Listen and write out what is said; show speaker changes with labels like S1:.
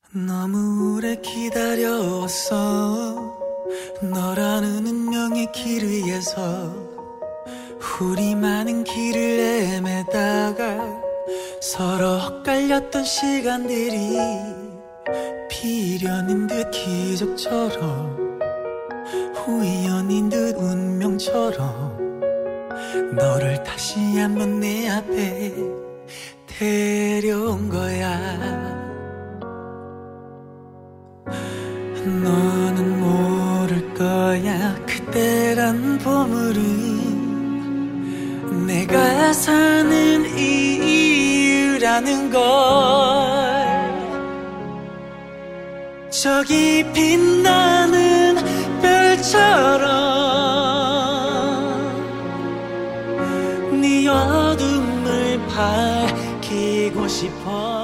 S1: 너무 오래 기다려왔어. 너라는 운명의 길 위에서 우리 많은 길을 헤매다가 서로 엇갈렸던 시간들이 비련인 듯 기적처럼 우연인 듯 운명처럼 너를 다시 한번 내 앞에 데려온 거야. 너는 모를 거야. 그때란 보물은 내가 사는 이유라는 걸. 저기 빛나는 별처럼 네 어둠을 밝히고 싶어.